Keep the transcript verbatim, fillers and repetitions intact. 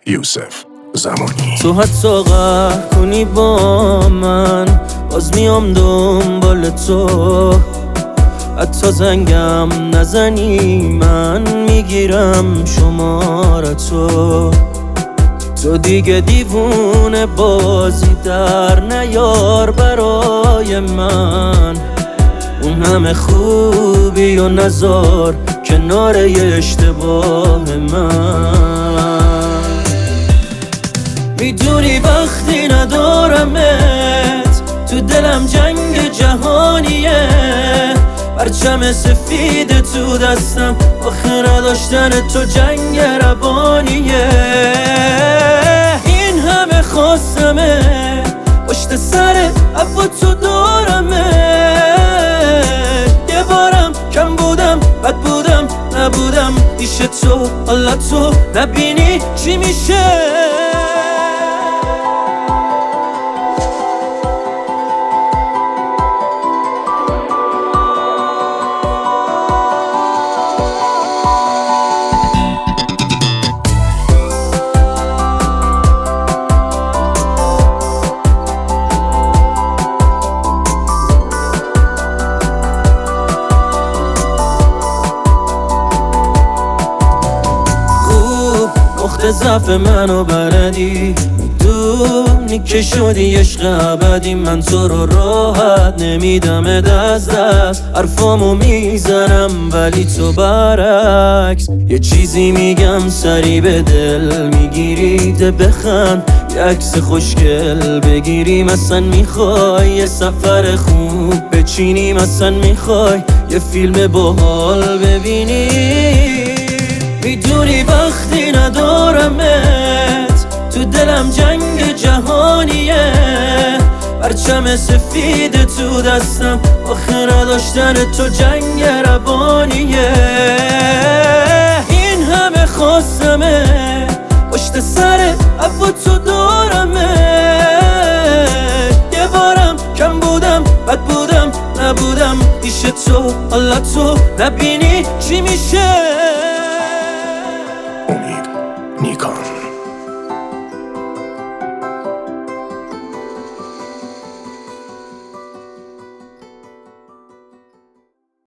یوسف زمانی. تو حتی قهر کنی با من باز میام دنبال تو، حتی زنگم نزنی من میگیرم شمارتو. تو دیگه دیوونه بازی در نیار برای من، اون همه خوبی و نزار کنار یه اشتباه من. میدونی وقتی ندارمت تو دلم جنگ جهانیه، پرچم سفید تو دستم آخه نداشتن تو جنگ روانیه. این همه خواستمه پشت سر عفو تو دارمه، یه بارم کم بودم بد بودم نبودم پیش تو، حالا تو نبینی چی میشه. نقطه ضعف منو بلدی، میدونی که شدی عشق ابدی. من تو رو راحت نمیدم از دست، حرفامو میزنم ولی تو برعکس. یه چیزی میگم سری به دل میگیری، ده بخند یه عکس خوشگل بگیریم. اصلا میخوای یه سفر خوب بچینیم، اصلا میخوای یه فیلم باحال ببینی. میدونی وقتی ندارمت تو دلم جنگ جهانیه، پرچم سفید تو دستم آخه نداشتن تو جنگ روانیه. این همه خواستمه پشت سر عفو تو دارمه، یه بارم کم بودم بد بودم نبودم پیش تو، حالا تو نبینی چی میشه. امید نیکان.